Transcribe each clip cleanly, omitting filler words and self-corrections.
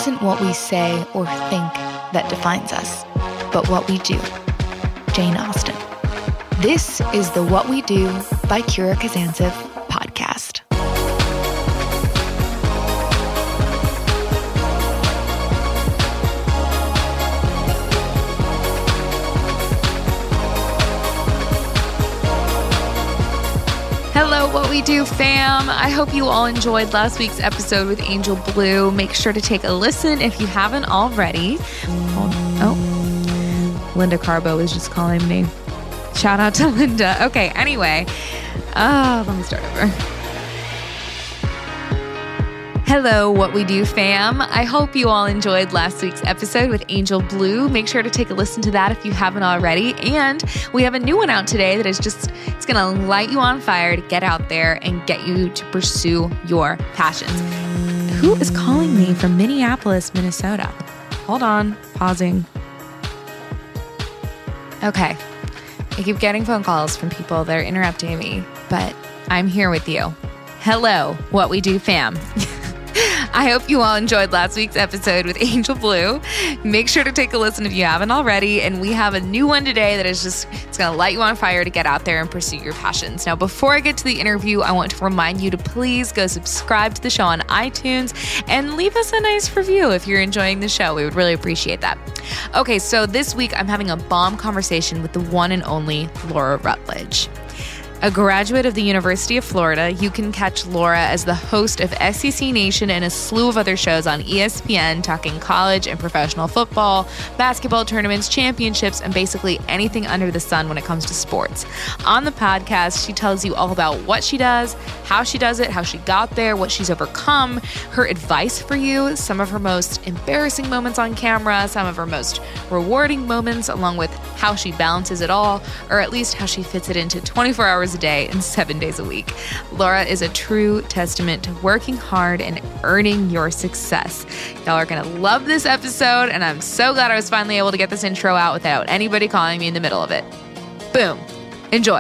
isn't what we say or think that defines us, but what we do. Jane Austen. This is the What We Do by Kira Kazantsev podcast. Hello, What We Do fam. I hope you all enjoyed last week's episode with Angel Blue. Make sure to take a listen if you haven't already. Oh, Linda Carbo is just calling me. Shout out to Linda. Okay, anyway, let me start over. Hello, What We Do fam. I hope you all enjoyed last week's episode with Angel Blue. Make sure to take a listen to that if you haven't already. And we have a new one out today that is just, it's going to light you on fire to get out there and get you to pursue your passions. Who is calling me from Minneapolis, Minnesota? Hold on, pausing. Okay. I keep getting phone calls from people that are interrupting me, but I'm here with you. Hello, What We Do fam. I hope you all enjoyed last week's episode with Angel Blue. Make sure to take a listen if you haven't already. And we have a new one today that is just, it's going to light you on fire to get out there and pursue your passions. Now, before I get to the interview, I want to remind you to please go subscribe to the show on iTunes and leave us a nice review if you're enjoying the show. We would really appreciate that. Okay, so this week I'm having a bomb conversation with the one and only Laura Rutledge. A graduate of the University of Florida, you can catch Laura as the host of SEC Nation and a slew of other shows on ESPN, talking college and professional football, basketball tournaments, championships, and basically anything under the sun when it comes to sports. On the podcast, she tells you all about what she does, how she does it, how she got there, what she's overcome, her advice for you, some of her most embarrassing moments on camera, some of her most rewarding moments, along with how she balances it all, or at least how she fits it into 24 hours a day and 7 days a week. Laura is a true testament to working hard and earning your success. Y'all are going to love this episode, and I'm so glad I was finally able to get this intro out without anybody calling me in the middle of it. Boom. Enjoy.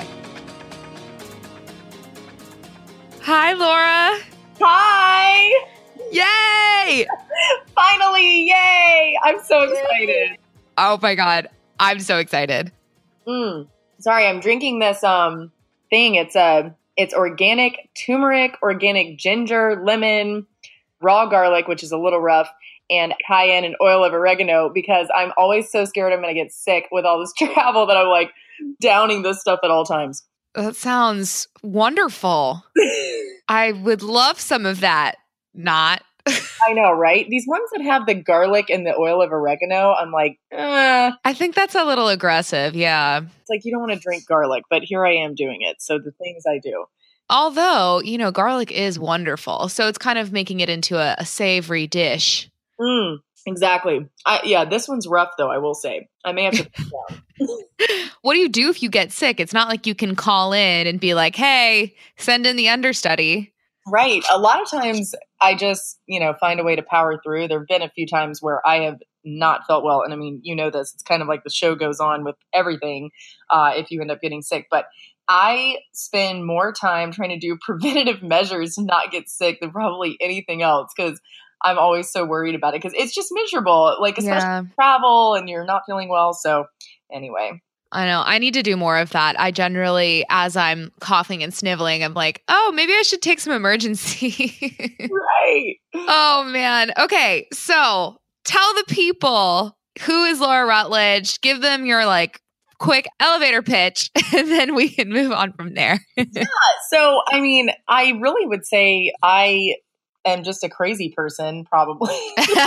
Hi, Laura. Hi. Yay! Finally, yay! I'm so excited. Oh my God. I'm so excited. Sorry, I'm drinking this thing. It's organic turmeric, organic ginger, lemon, raw garlic, which is a little rough, and cayenne and oil of oregano, because I'm always so scared I'm going to get sick with all this travel that I'm like downing this stuff at all times. That sounds wonderful. I would love some of that. Not. I know, right? These ones that have the garlic and the oil of oregano, I'm like, I think that's a little aggressive. Yeah. It's like you don't want to drink garlic, but here I am doing it. So the things I do. Although, garlic is wonderful. So it's kind of making it into a savory dish. Exactly. This one's rough, though, I will say. I may have to put it down. What do you do if you get sick? It's not like you can call in and be like, hey, send in the understudy. Right. A lot of times I just, find a way to power through. There have been a few times where I have not felt well. And I mean, this, it's kind of like the show goes on with everything if you end up getting sick. But I spend more time trying to do preventative measures to not get sick than probably anything else, because I'm always so worried about it, because it's just miserable, like especially travel and you're not feeling well. So anyway. I know. I need to do more of that. I generally, as I'm coughing and sniveling, I'm like, oh, maybe I should take some emergency. Right. Oh, man. Okay. So tell the people, who is Laura Rutledge? Give them your quick elevator pitch, and then we can move on from there. So, I mean, I really would say I am just a crazy person, probably.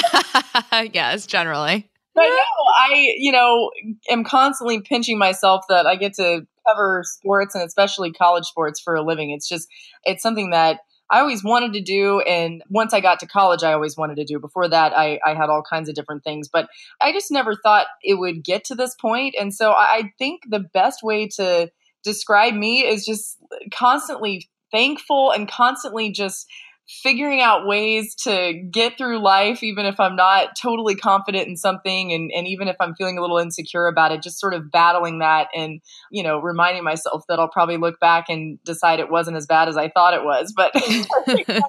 Yes, generally. But no, I, am constantly pinching myself that I get to cover sports, and especially college sports, for a living. It's something that I always wanted to do. And once I got to college, I always wanted to do. Before that, I had all kinds of different things, but I just never thought it would get to this point. And so I think the best way to describe me is just constantly thankful and constantly just figuring out ways to get through life, even if I'm not totally confident in something. And even if I'm feeling a little insecure about it, just sort of battling that and, reminding myself that I'll probably look back and decide it wasn't as bad as I thought it was. But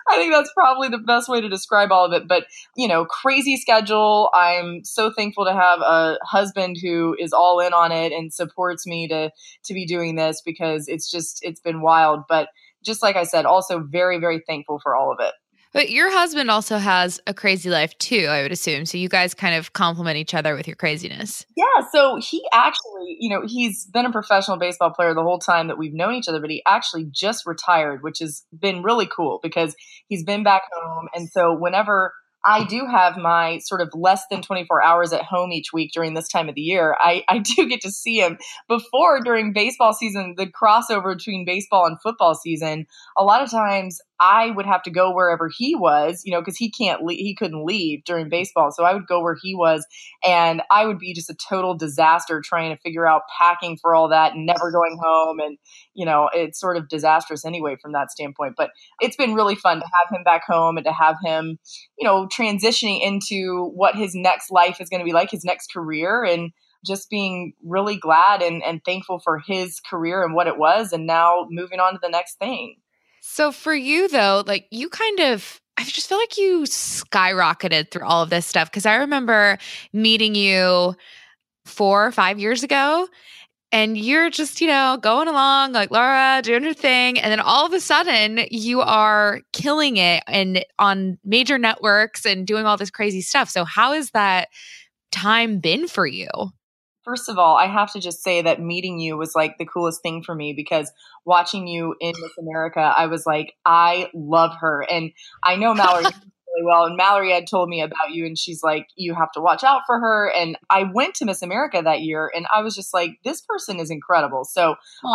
I think that's probably the best way to describe all of it. But, crazy schedule. I'm so thankful to have a husband who is all in on it and supports me to be doing this, because it's been wild. But just like I said, also very, very thankful for all of it. But your husband also has a crazy life too, I would assume. So you guys kind of complement each other with your craziness. Yeah, so he actually, he's been a professional baseball player the whole time that we've known each other, but he actually just retired, which has been really cool because he's been back home. And so whenever I do have my sort of less than 24 hours at home each week during this time of the year, I do get to see him. Before, during baseball season, the crossover between baseball and football season, a lot of times I would have to go wherever he was, because he couldn't leave during baseball. So I would go where he was, and I would be just a total disaster trying to figure out packing for all that and never going home. And, it's sort of disastrous anyway from that standpoint. But it's been really fun to have him back home and to have him, transitioning into what his next life is going to be like, his next career, and just being really glad and thankful for his career and what it was, and now moving on to the next thing. So for you though, like you I just feel like you skyrocketed through all of this stuff. Cause I remember meeting you 4 or 5 years ago, and you're just, going along like Laura doing her thing. And then all of a sudden you are killing it and on major networks and doing all this crazy stuff. So how has that time been for you? First of all, I have to just say that meeting you was like the coolest thing for me, because watching you in Miss America, I was like, I love her. And I know Mallory really well. And Mallory had told me about you, and she's like, you have to watch out for her. And I went to Miss America that year, and I was just like, this person is incredible. So,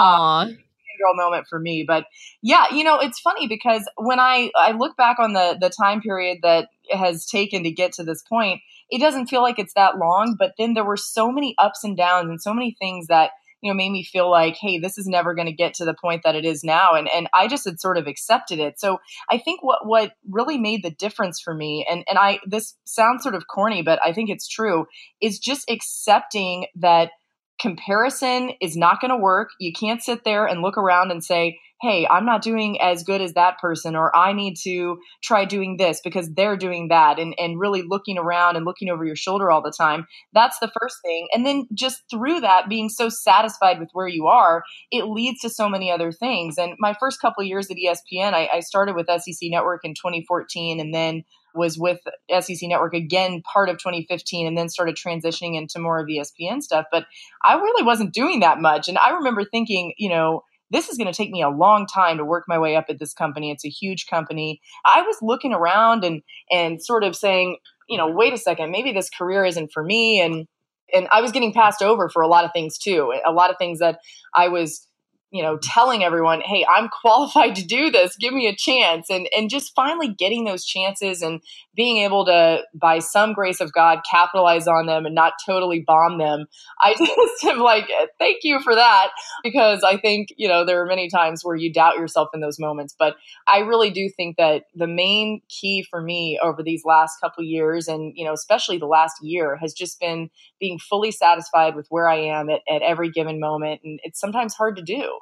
girl moment for me. But yeah, it's funny because when I look back on the time period that it has taken to get to this point, it doesn't feel like it's that long, but then there were so many ups and downs and so many things that, made me feel like, hey, this is never going to get to the point that it is now. And I just had sort of accepted it. So I think what really made the difference for me, and this sounds sort of corny, but I think it's true, is just accepting that comparison is not going to work. You can't sit there and look around and say, hey, I'm not doing as good as that person, or I need to try doing this because they're doing that, and really looking around and looking over your shoulder all the time. That's the first thing. And then just through that, being so satisfied with where you are, it leads to so many other things. And my first couple of years at ESPN, I started with SEC Network in 2014, and then was with SEC Network again part of 2015, and then started transitioning into more of ESPN stuff. But I really wasn't doing that much. And I remember thinking, this is going to take me a long time to work my way up at this company. It's a huge company. I was looking around and sort of saying, wait a second, maybe this career isn't for me. And I was getting passed over for a lot of things too. A lot of things that I was, telling everyone, hey, I'm qualified to do this. Give me a chance. And just finally getting those chances and being able to, by some grace of God, capitalize on them and not totally bomb them. I just am like, thank you for that, because I think, there are many times where you doubt yourself in those moments. But I really do think that the main key for me over these last couple of years, and, especially the last year, has just been being fully satisfied with where I am at every given moment. And it's sometimes hard to do.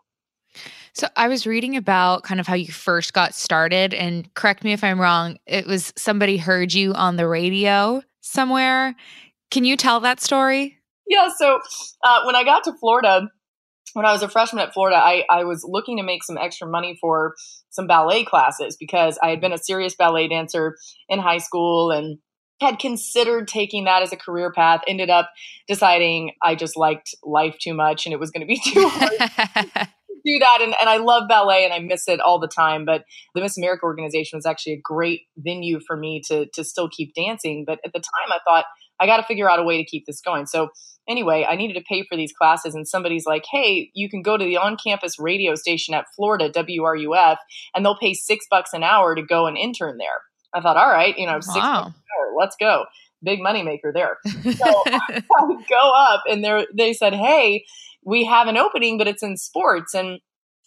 So I was reading about kind of how you first got started, and correct me if I'm wrong, it was somebody heard you on the radio somewhere. Can you tell that story? Yeah. So when I got to Florida, when I was a freshman at Florida, I was looking to make some extra money for some ballet classes, because I had been a serious ballet dancer in high school and had considered taking that as a career path, ended up deciding I just liked life too much and it was going to be too hard do that. And I love ballet and I miss it all the time. But the Miss America organization was actually a great venue for me to still keep dancing. But at the time I thought, I got to figure out a way to keep this going. So anyway, I needed to pay for these classes, and somebody's like, hey, you can go to the on-campus radio station at Florida, WRUF, and they'll pay $6 an hour to go and intern there. I thought, all right, $6 an hour, let's go. Big moneymaker there. So I go up, and they said, hey, we have an opening, but it's in sports. And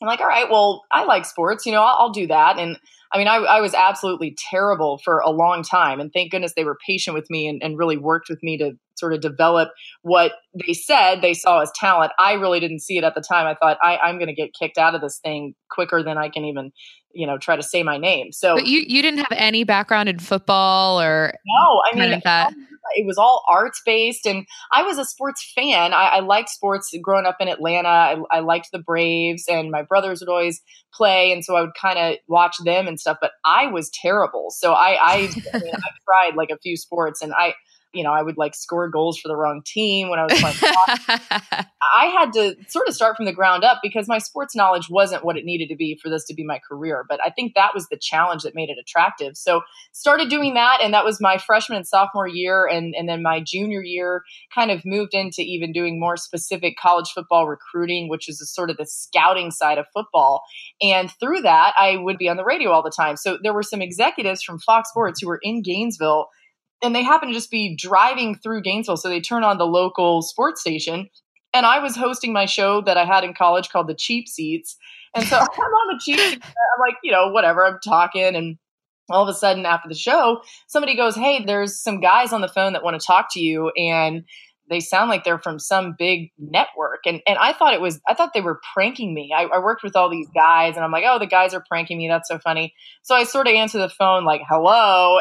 I'm like, all right, well, I like sports, I'll do that. And I mean, I was absolutely terrible for a long time. And thank goodness they were patient with me and really worked with me to sort of develop what they said they saw as talent. I really didn't see it at the time. I thought I'm going to get kicked out of this thing quicker than I can even, try to say my name. So, but you didn't have any background in football or no, I mean, that. it was all arts based, and I was a sports fan. I liked sports growing up in Atlanta. I liked the Braves, and my brothers would always play, and so I would kind of watch them and stuff. But I was terrible, so I mean, I tried like a few sports, and I would like score goals for the wrong team when I was playing hockey. I had to sort of start from the ground up because my sports knowledge wasn't what it needed to be for this to be my career. But I think that was the challenge that made it attractive. So started doing that. And that was my freshman and sophomore year. And then my junior year kind of moved into even doing more specific college football recruiting, which is sort of the scouting side of football. And through that, I would be on the radio all the time. So there were some executives from Fox Sports who were in Gainesville, and they happened to just be driving through Gainesville. So they turn on the local sports station. And I was hosting my show that I had in college called The Cheap Seats. And so I'm on the cheap seats. I'm like, whatever, I'm talking. And all of a sudden after the show, somebody goes, hey, there's some guys on the phone that want to talk to you. And they sound like they're from some big network. And I thought they were pranking me. I worked with all these guys and I'm like, oh, the guys are pranking me. That's so funny. So I sort of answer the phone like, hello.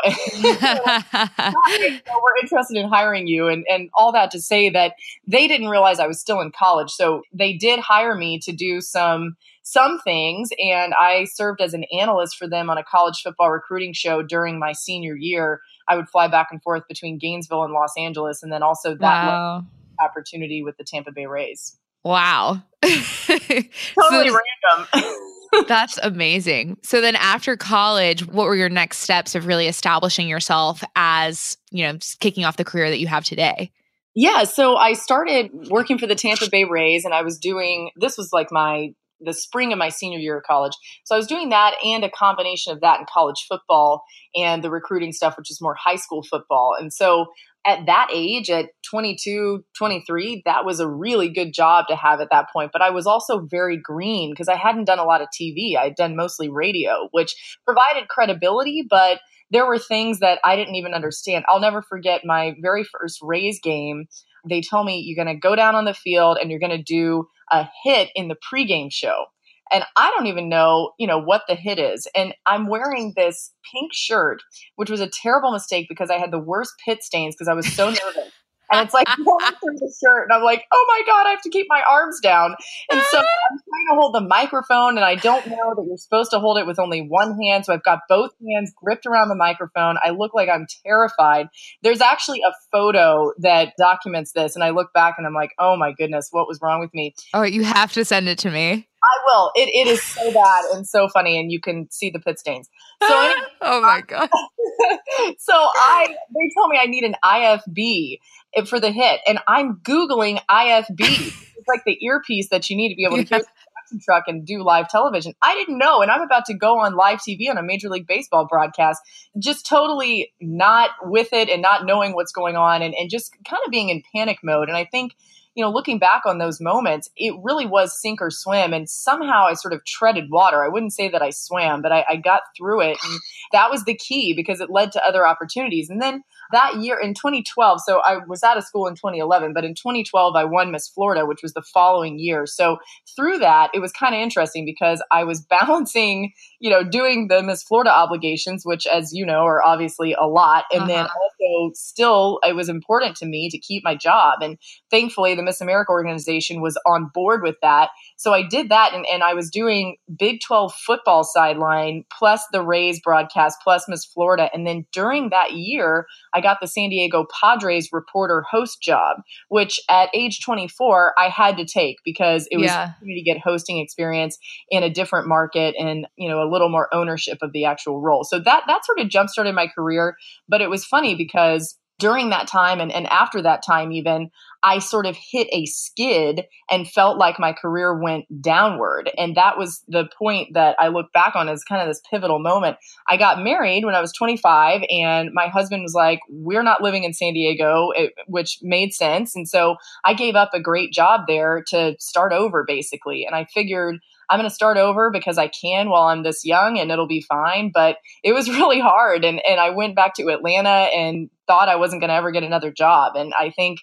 Hi, we're interested in hiring you. And all that to say that they didn't realize I was still in college. So they did hire me to do some things. And I served as an analyst for them on a college football recruiting show during my senior year. I would fly back and forth between Gainesville and Los Angeles. And then also that opportunity with the Tampa Bay Rays. Wow. Totally random. That's amazing. So then after college, what were your next steps of really establishing yourself as, kicking off the career that you have today? Yeah. So I started working for the Tampa Bay Rays, and this was like the spring of my senior year of college. So I was doing that and a combination of that in college football and the recruiting stuff, which is more high school football. And so at that age, at 22, 23, that was a really good job to have at that point. But I was also very green because I hadn't done a lot of TV. I'd done mostly radio, which provided credibility, but there were things that I didn't even understand. I'll never forget my very first Rays game. They told me, you're going to go down on the field and you're going to do a hit in the pregame show. And I don't even know, what the hit is. And I'm wearing this pink shirt, which was a terrible mistake because I had the worst pit stains because I was so nervous. And it's like going through the shirt. And I'm like, oh my God, I have to keep my arms down. And so I'm trying to hold the microphone. And I don't know that you're supposed to hold it with only one hand. So I've got both hands gripped around the microphone. I look like I'm terrified. There's actually a photo that documents this. And I look back and I'm like, oh my goodness, what was wrong with me? Oh, you have to send it to me. I will. It is so bad and so funny, and you can see the pit stains. So anyway, oh my God. So they told me I need an IFB for the hit, and I'm Googling IFB. It's like the earpiece that you need to be able to hear the production truck and do live television. I didn't know, and I'm about to go on live TV on a Major League Baseball broadcast, just totally not with it and not knowing what's going on and just kind of being in panic mode. And I think, looking back on those moments, it really was sink or swim. And somehow I sort of treaded water. I wouldn't say that I swam, but I got through it. And that was the key because it led to other opportunities. And then that year in 2012, so I was out of school in 2011, but in 2012, I won Miss Florida, which was the following year. So through that, it was kind of interesting because I was balancing, doing the Miss Florida obligations, which, as you know, are obviously a lot. And then also still, it was important to me to keep my job. And thankfully, the Miss America organization was on board with that. So I did that. And I was doing Big 12 football sideline, plus the Rays broadcast, plus Miss Florida. And then during that year, I got the San Diego Padres reporter host job, which at age 24, I had to take because it was for me to get hosting experience in a different market and, a little more ownership of the actual role. So that sort of jump-started my career. But it was funny because during that time and after that time even, I sort of hit a skid and felt like my career went downward. And that was the point that I look back on as kind of this pivotal moment. I got married when I was 25 and my husband was like, we're not living in San Diego, which made sense. And so I gave up a great job there to start over basically. And I figured I'm going to start over because I can while I'm this young and it'll be fine. But it was really hard. And I went back to Atlanta and thought I wasn't going to ever get another job. And I think,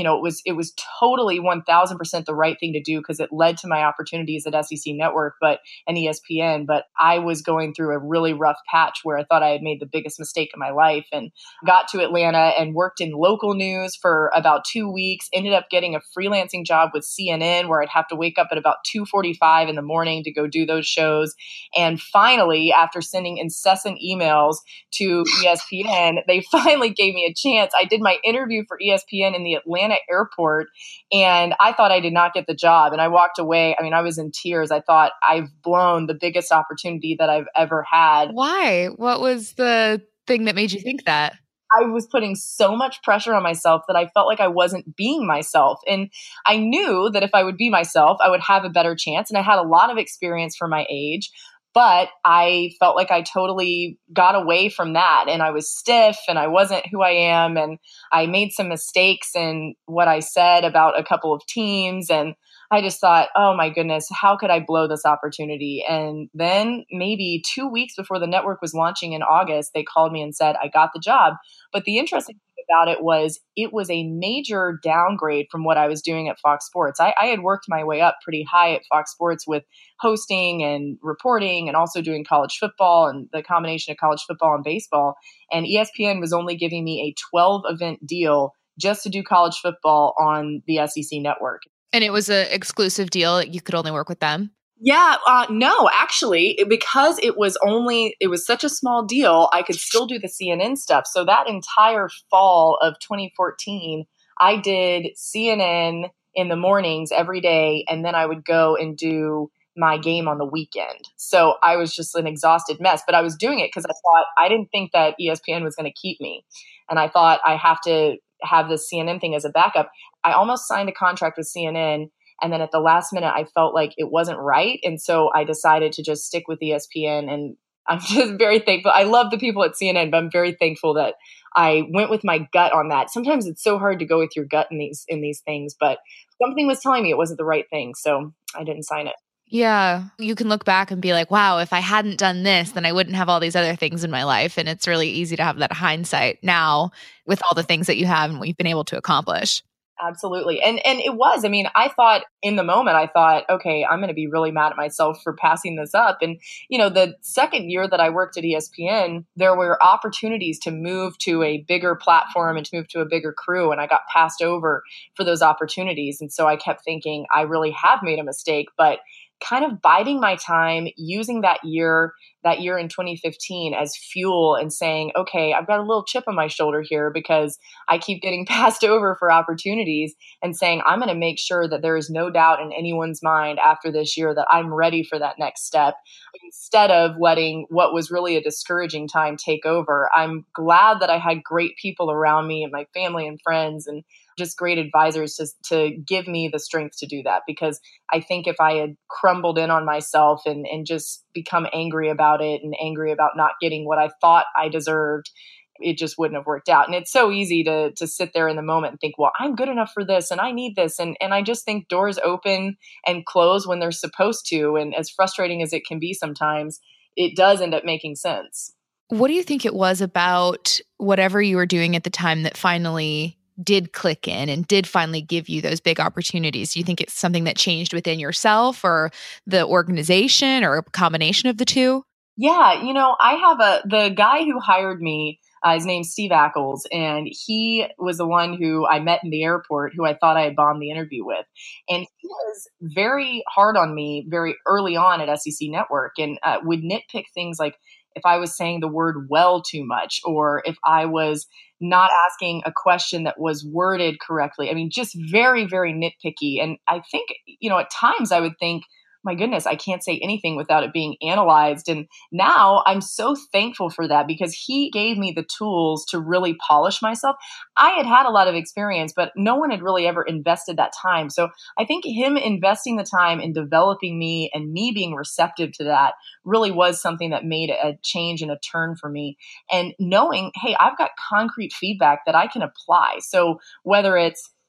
it was totally 1000% the right thing to do because it led to my opportunities at SEC Network, and ESPN. But I was going through a really rough patch where I thought I had made the biggest mistake of my life, and got to Atlanta and worked in local news for about 2 weeks, ended up getting a freelancing job with CNN where I'd have to wake up at about 2:45 in the morning to go do those shows. And finally, after sending incessant emails to ESPN, they finally gave me a chance. I did my interview for ESPN in the Atlanta airport, and I thought I did not get the job. And I walked away. I mean, I was in tears. I thought I've blown the biggest opportunity that I've ever had. Why? What was the thing that made you think that? I was putting so much pressure on myself that I felt like I wasn't being myself. And I knew that if I would be myself, I would have a better chance. And I had a lot of experience for my age. But I felt like I totally got away from that, and I was stiff and I wasn't who I am. And I made some mistakes in what I said about a couple of teams. And I just thought, oh my goodness, how could I blow this opportunity? And then maybe 2 weeks before the network was launching in August, they called me and said, I got the job. But the interesting thing about it was a major downgrade from what I was doing at Fox Sports. I had worked my way up pretty high at Fox Sports with hosting and reporting and also doing college football and the combination of college football and baseball. And ESPN was only giving me a 12 event deal just to do college football on the SEC network. And it was an exclusive deal. You could only work with them? Yeah, no, actually, because it was such a small deal, I could still do the CNN stuff. So that entire fall of 2014, I did CNN in the mornings every day, and then I would go and do my game on the weekend. So I was just an exhausted mess, but I was doing it because I didn't think that ESPN was going to keep me. And I thought I have to have this CNN thing as a backup. I almost signed a contract with CNN. And then at the last minute, I felt like it wasn't right. And so I decided to just stick with ESPN. And I'm just very thankful. I love the people at CNN, but I'm very thankful that I went with my gut on that. Sometimes it's so hard to go with your gut in these things, but something was telling me it wasn't the right thing. So I didn't sign it. Yeah. You can look back and be like, wow, if I hadn't done this, then I wouldn't have all these other things in my life. And it's really easy to have that hindsight now with all the things that you have and what you've been able to accomplish. Absolutely. And it was, I thought in the moment, okay, I'm going to be really mad at myself for passing this up. And, the second year that I worked at ESPN, there were opportunities to move to a bigger platform and to move to a bigger crew. And I got passed over for those opportunities. And so I kept thinking I really have made a mistake, but kind of biding my time, using that year in 2015 as fuel and saying, okay, I've got a little chip on my shoulder here because I keep getting passed over for opportunities, and saying, I'm going to make sure that there is no doubt in anyone's mind after this year that I'm ready for that next step, instead of letting what was really a discouraging time take over. I'm glad that I had great people around me and my family and friends and just great advisors to give me the strength to do that. Because I think if I had crumbled in on myself and just become angry about it and angry about not getting what I thought I deserved, it just wouldn't have worked out. And it's so easy to sit there in the moment and think, well, I'm good enough for this and I need this. And I just think doors open and close when they're supposed to. And as frustrating as it can be sometimes, it does end up making sense. What do you think it was about whatever you were doing at the time that finally did click in and did finally give you those big opportunities? Do you think it's something that changed within yourself or the organization or a combination of the two? Yeah, I have the guy who hired me, his name's Steve Ackles, and he was the one who I met in the airport, who I thought I had bombed the interview with. And he was very hard on me very early on at SEC Network, and would nitpick things like if I was saying the word well too much, or if I was not asking a question that was worded correctly. Just very, very nitpicky. And I think, at times I would think, my goodness, I can't say anything without it being analyzed. And now I'm so thankful for that because he gave me the tools to really polish myself. I had a lot of experience, but no one had really ever invested that time. So I think him investing the time in developing me and me being receptive to that really was something that made a change and a turn for me. And knowing, hey, I've got concrete feedback that I can apply. So whether it's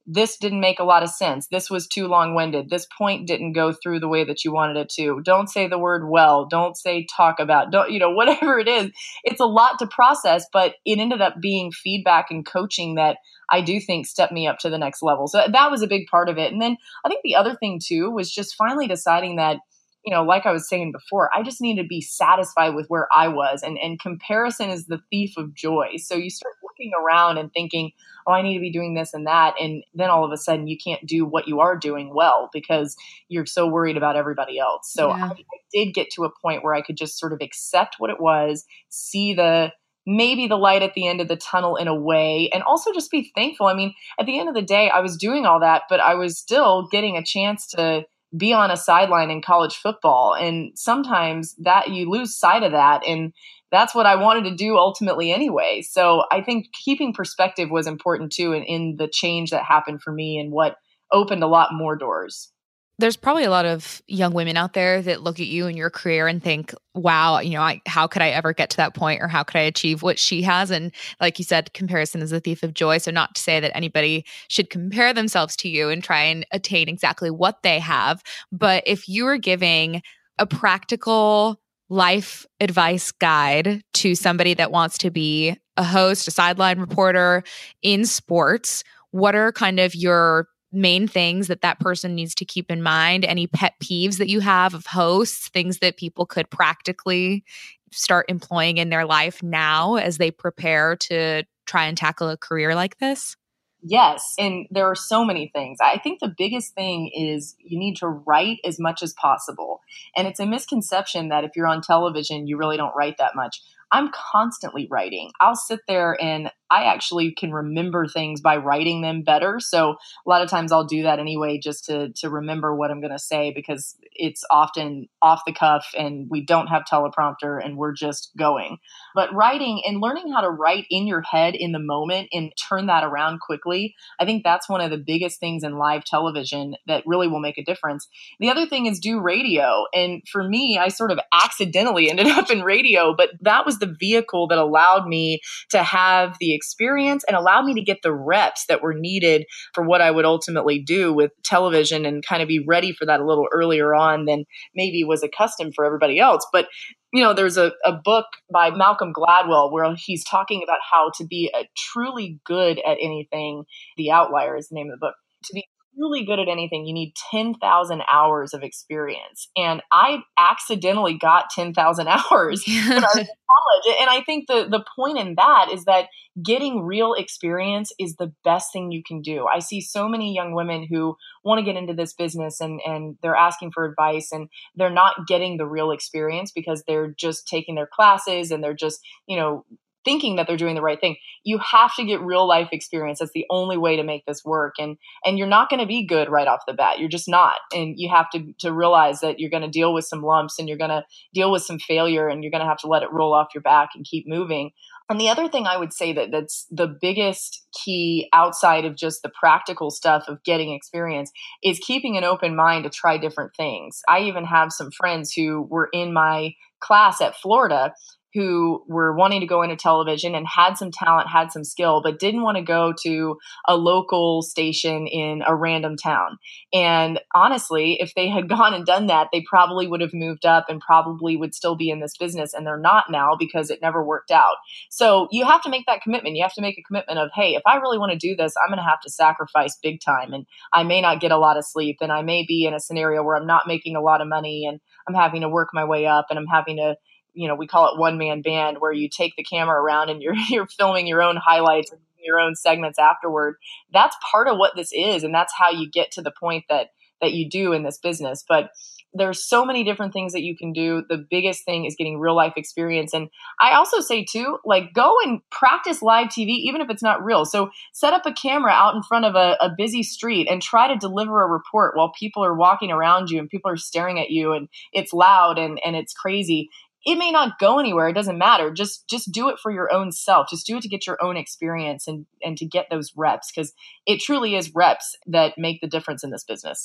this didn't make a lot of sense. This was too long-winded. This point didn't go through the way that you wanted it to. Don't say the word well. Don't say talk about. Don't, whatever it is. It's a lot to process, but it ended up being feedback and coaching that I do think stepped me up to the next level. So that was a big part of it. And then I think the other thing too was just finally deciding that, like I was saying before, I just needed to be satisfied with where I was. And comparison is the thief of joy. So you start looking around and thinking, oh, I need to be doing this and that. And then all of a sudden you can't do what you are doing well because you're so worried about everybody else. So I did get to a point where I could just sort of accept what it was, see maybe the light at the end of the tunnel in a way, and also just be thankful. I mean, at the end of the day, I was doing all that, but I was still getting a chance to be on a sideline in college football. And sometimes that you lose sight of that. And that's what I wanted to do ultimately anyway. So I think keeping perspective was important too in the change that happened for me and what opened a lot more doors. There's probably a lot of young women out there that look at you and your career and think, wow, how could I ever get to that point, or how could I achieve what she has? And like you said, comparison is a thief of joy. So not to say that anybody should compare themselves to you and try and attain exactly what they have. But if you were giving a practical life advice guide to somebody that wants to be a host, a sideline reporter in sports, what are kind of your main things that person needs to keep in mind? Any pet peeves that you have of hosts, things that people could practically start employing in their life now as they prepare to try and tackle a career like this? Yes. And there are so many things. I think the biggest thing is you need to write as much as possible. And it's a misconception that if you're on television, you really don't write that much. I'm constantly writing. I'll sit there and I actually can remember things by writing them better. So a lot of times I'll do that anyway, just to remember what I'm going to say, because it's often off the cuff and we don't have teleprompter and we're just going. But writing and learning how to write in your head in the moment and turn that around quickly, I think that's one of the biggest things in live television that really will make a difference. The other thing is do radio. And for me, I sort of accidentally ended up in radio, but that was the vehicle that allowed me to have the experience and allowed me to get the reps that were needed for what I would ultimately do with television and kind of be ready for that a little earlier on than maybe was accustomed for everybody else. But there's a book by Malcolm Gladwell where he's talking about how to be truly good at anything. The Outlier is the name of the book. To be truly good at anything, you need 10,000 hours of experience. And I accidentally got 10,000 hours when I was in college. And I think the point in that is that getting real experience is the best thing you can do. I see so many young women who want to get into this business and they're asking for advice and they're not getting the real experience because they're just taking their classes and they're just, thinking that they're doing the right thing. You have to get real life experience. That's the only way to make this work. And you're not going to be good right off the bat. You're just not. And you have to realize that you're going to deal with some lumps and you're going to deal with some failure and you're going to have to let it roll off your back and keep moving. And the other thing I would say that's the biggest key outside of just the practical stuff of getting experience is keeping an open mind to try different things. I even have some friends who were in my class at Florida who were wanting to go into television and had some talent, had some skill, but didn't want to go to a local station in a random town. And honestly, if they had gone and done that, they probably would have moved up and probably would still be in this business. And they're not now because it never worked out. So you have to make that commitment. You have to make a commitment of, hey, if I really want to do this, I'm going to have to sacrifice big time. And I may not get a lot of sleep. And I may be in a scenario where I'm not making a lot of money and I'm having to work my way up and I'm having to, we call it one-man band, where you take the camera around and you're filming your own highlights and your own segments afterward. That's part of what this is. And that's how you get to the point that you do in this business. But there's so many different things that you can do. The biggest thing is getting real life experience. And I also say too, go and practice live TV, even if it's not real. So set up a camera out in front of a busy street and try to deliver a report while people are walking around you and people are staring at you and it's loud and it's crazy. It may not go anywhere. It doesn't matter. Just do it for your own self. Just do it to get your own experience and to get those reps, because it truly is reps that make the difference in this business.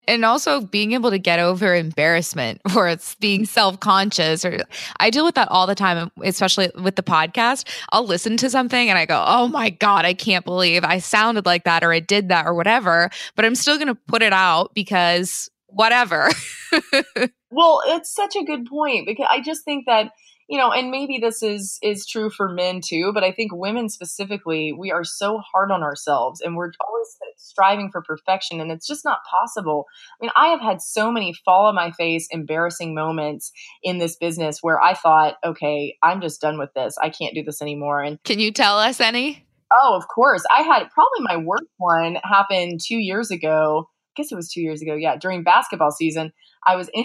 And also being able to get over embarrassment or it's being self-conscious, or I deal with that all the time, especially with the podcast. I'll listen to something and I go, oh my God, I can't believe I sounded like that or I did that or whatever, but I'm still going to put it out because whatever. Well, it's such a good point because I just think that, and maybe this is true for men too, but I think women specifically, we are so hard on ourselves and we're always striving for perfection, and it's just not possible. I mean, I have had so many fall on my face, embarrassing moments in this business where I thought, okay, I'm just done with this. I can't do this anymore. And can you tell us any? Oh, of course. I had probably my worst one happen 2 years ago. I guess it was 2 years ago. Yeah. During basketball season, I was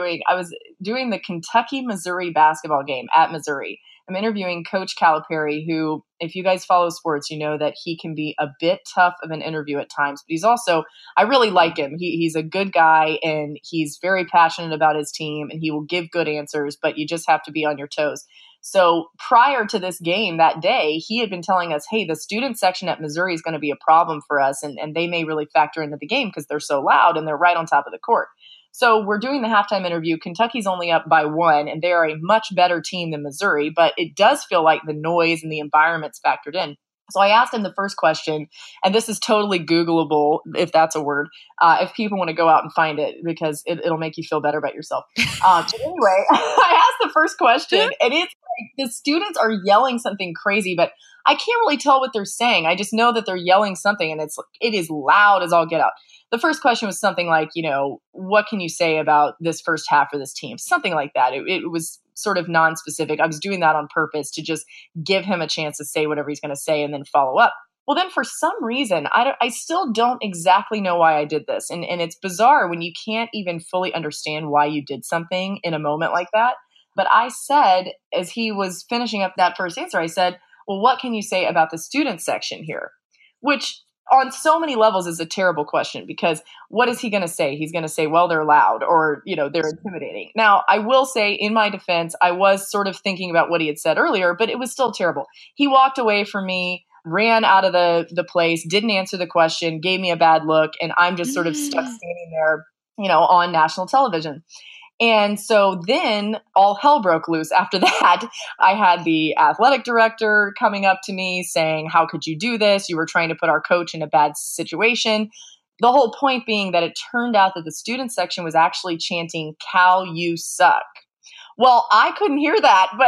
doing the Kentucky Missouri basketball game at Missouri. I'm interviewing Coach Calipari, who, if you guys follow sports, you know that he can be a bit tough of an interview at times, but he's also, I really like him. He's a good guy and he's very passionate about his team and he will give good answers, but you just have to be on your toes. So prior to this game that day, he had been telling us, hey, the student section at Missouri is going to be a problem for us, and they may really factor into the game because they're so loud and they're right on top of the court. So we're doing the halftime interview. Kentucky's only up by 1, and they are a much better team than Missouri, but it does feel like the noise and the environment's factored in. So I asked him the first question, and this is totally Googleable, if that's a word, if people want to go out and find it, because it'll make you feel better about yourself. But anyway, I asked the first question, and it's like the students are yelling something crazy, but I can't really tell what they're saying. I just know that they're yelling something, and it is loud as all get out. The first question was something like, what can you say about this first half for this team? Something like that. It was sort of non-specific. I was doing that on purpose to just give him a chance to say whatever he's going to say and then follow up. Well, then for some reason, I still don't exactly know why I did this. And it's bizarre when you can't even fully understand why you did something in a moment like that. But I said, as he was finishing up that first answer, I said, well, what can you say about the student section here? Which on so many levels is a terrible question, because what is he going to say? He's going to say, well, they're loud, or, they're intimidating. Now, I will say, in my defense, I was sort of thinking about what he had said earlier, but it was still terrible. He walked away from me, ran out of the place, didn't answer the question, gave me a bad look, and I'm just sort of stuck standing there, on national television. And so then all hell broke loose after that. I had the athletic director coming up to me saying, how could you do this? You were trying to put our coach in a bad situation. The whole point being that it turned out that the student section was actually chanting, Cal, you suck. Well, I couldn't hear that, but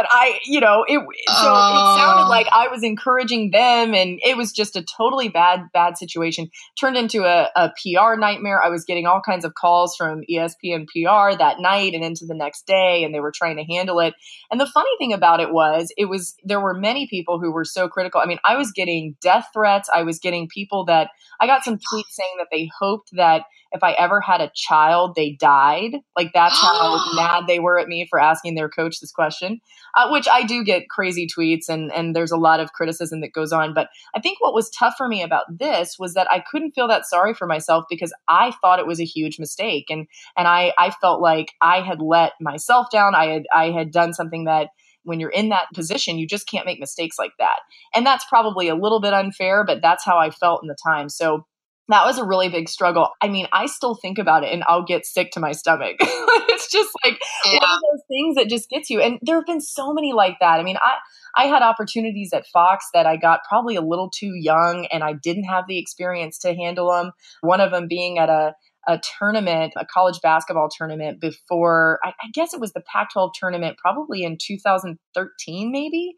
it sounded like I was encouraging them, and it was just a totally bad situation. Turned into a PR nightmare. I was getting all kinds of calls from ESPN PR that night and into the next day, and they were trying to handle it. And the funny thing about it was there were many people who were so critical. I mean, I was getting death threats. I was getting people that I got some tweets saying that they hoped that if I ever had a child, they died. Like, that's how mad they were at me for asking their coach this question, which I do get crazy tweets, and there's a lot of criticism that goes on. But I think what was tough for me about this was that I couldn't feel that sorry for myself, because I thought it was a huge mistake. And I felt like I had let myself down. I had done something that, when you're in that position, you just can't make mistakes like that. And that's probably a little bit unfair, but that's how I felt in the time. So that was a really big struggle. I mean, I still think about it and I'll get sick to my stomach. It's just like one of those things that just gets you. And there have been so many like that. I mean, I had opportunities at Fox that I got probably a little too young, and I didn't have the experience to handle them. One of them being at a tournament, a college basketball tournament before, I guess it was the Pac-12 tournament, probably in 2013, maybe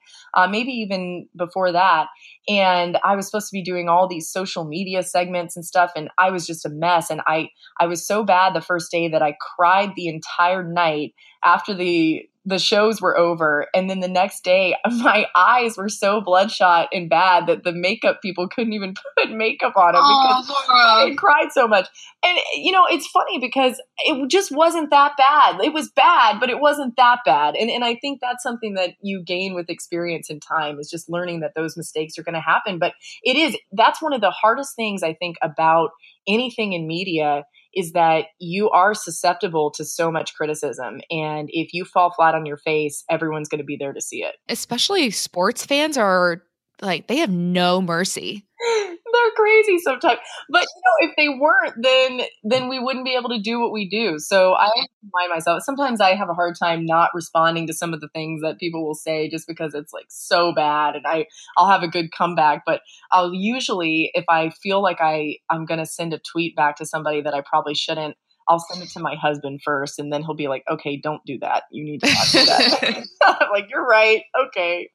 even before that. And I was supposed to be doing all these social media segments and stuff, and I was just a mess. And I was so bad the first day that I cried the entire night after the shows were over. And then the next day, my eyes were so bloodshot and bad that the makeup people couldn't even put makeup on them because I cried so much. And, it's funny because it just wasn't that bad. It was bad, but it wasn't that bad. And I think that's something that you gain with experience and time, is just learning that those mistakes are going to happen. But that's one of the hardest things I think about anything in media, is that you are susceptible to so much criticism. And if you fall flat on your face, everyone's going to be there to see it. Especially sports fans are like, they have no mercy. They're crazy sometimes. But if they weren't, then we wouldn't be able to do what we do. So I remind myself, sometimes I have a hard time not responding to some of the things that people will say just because it's like so bad, and I'll have a good comeback. But I'll usually, if I feel like I'm going to send a tweet back to somebody that I probably shouldn't, I'll send it to my husband first, and then he'll be like, okay, don't do that. You need to not do that. I'm like, you're right. Okay.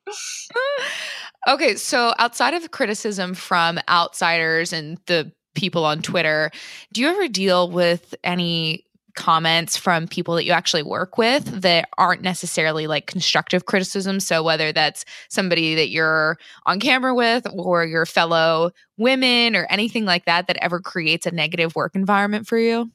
Okay, so outside of criticism from outsiders and the people on Twitter, do you ever deal with any comments from people that you actually work with that aren't necessarily like constructive criticism? So whether that's somebody that you're on camera with or your fellow women or anything like that ever creates a negative work environment for you?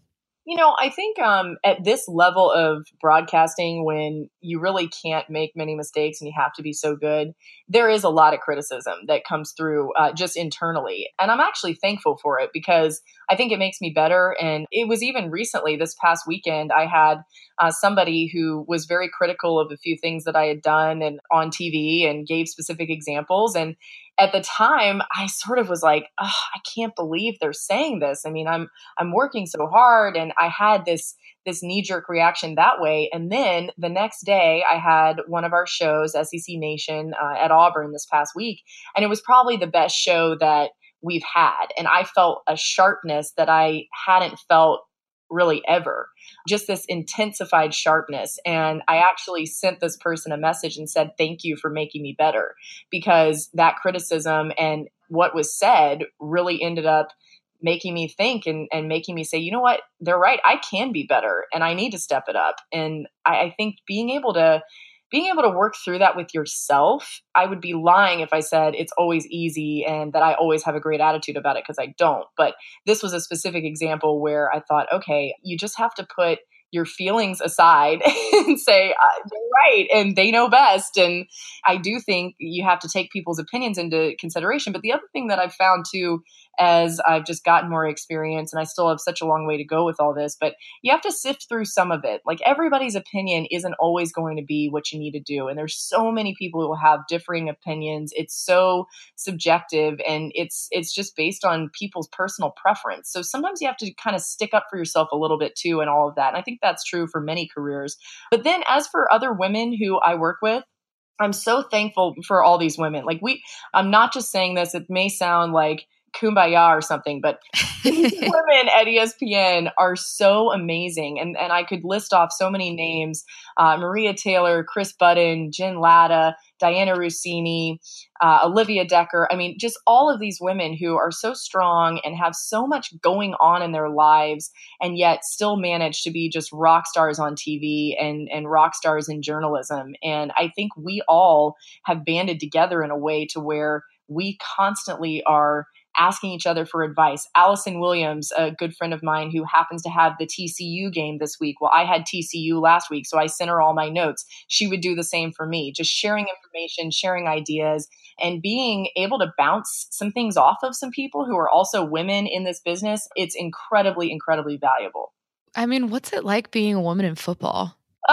I think at this level of broadcasting, when you really can't make many mistakes and you have to be so good, there is a lot of criticism that comes through just internally. And I'm actually thankful for it because I think it makes me better. And it was even recently, this past weekend, I had somebody who was very critical of a few things that I had done and on TV and gave specific examples. And at the time, I sort of was like, oh, I can't believe they're saying this. I mean, I'm working so hard, and I had this knee-jerk reaction that way. And then the next day, I had one of our shows, SEC Nation, at Auburn this past week, and it was probably the best show that we've had. And I felt a sharpness that I hadn't felt really ever, just this intensified sharpness. And I actually sent this person a message and said, thank you for making me better, because that criticism and what was said really ended up making me think and making me say, you know what, they're right. I can be better and I need to step it up. And I think being able to work through that with yourself, I would be lying if I said it's always easy and that I always have a great attitude about it, because I don't. But this was a specific example where I thought, okay, you just have to put your feelings aside and say, they're right and they know best. And I do think you have to take people's opinions into consideration. But the other thing that I've found too, as I've just gotten more experience, and I still have such a long way to go with all this, but you have to sift through some of it. Like, everybody's opinion isn't always going to be what you need to do. And there's so many people who have differing opinions. It's so subjective, and it's just based on people's personal preference. So sometimes you have to kind of stick up for yourself a little bit too, and all of that. And I think that's true for many careers. But then as for other women who I work with, I'm so thankful for all these women. Like, I'm not just saying this, it may sound like kumbaya or something, but these women at ESPN are so amazing. And I could list off so many names: Maria Taylor, Chris Budden, Jen Latta, Diana Rossini, Olivia Decker. I mean, just all of these women who are so strong and have so much going on in their lives, and yet still manage to be just rock stars on TV and rock stars in journalism. And I think we all have banded together in a way to where we constantly are asking each other for advice. Allison Williams, a good friend of mine who happens to have the TCU game this week. Well, I had TCU last week, so I sent her all my notes. She would do the same for me, just sharing information, sharing ideas, and being able to bounce some things off of some people who are also women in this business. It's incredibly, incredibly valuable. I mean, what's it like being a woman in football?